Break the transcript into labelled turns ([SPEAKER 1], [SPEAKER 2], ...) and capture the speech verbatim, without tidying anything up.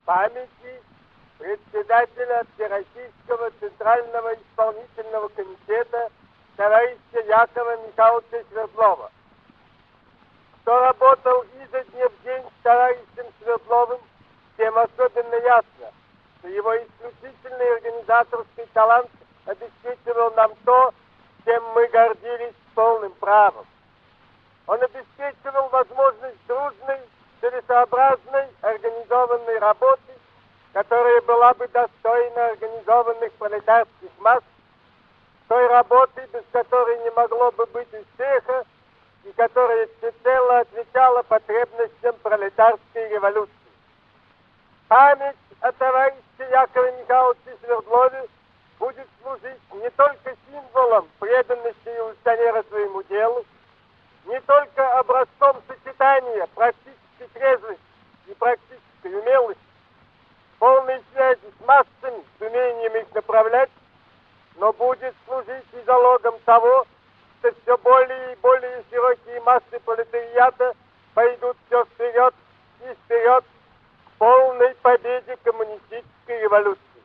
[SPEAKER 1] памяти председателя Всероссийского Центрального исполнительного комитета товарища Якова Михайловича Свердлова. Кто работал изо дня в день с товарищем Свердловым, тем особенно ясно, что его исключительный организаторский талант обеспечивал нам то, чем мы гордились полным правом. Он обеспечивал возможность дружной, целесообразной, организованной работы, которая была бы достойна организованных пролетарских масс, той работы, без которой не могло бы быть успеха, и которая всецело отвечала потребностям пролетарской революции. Память о товарище Якове Михайловиче Свердлове будет служить не только символом преданности революционера своему делу, не только образцом сочетания практической трезвости и практической умелости, полной связи с массами, с умением их направлять, но будет служить и залогом того, что все более и более широкие массы пролетариата пойдут все вперед и вперед к полной победе коммунистической революции.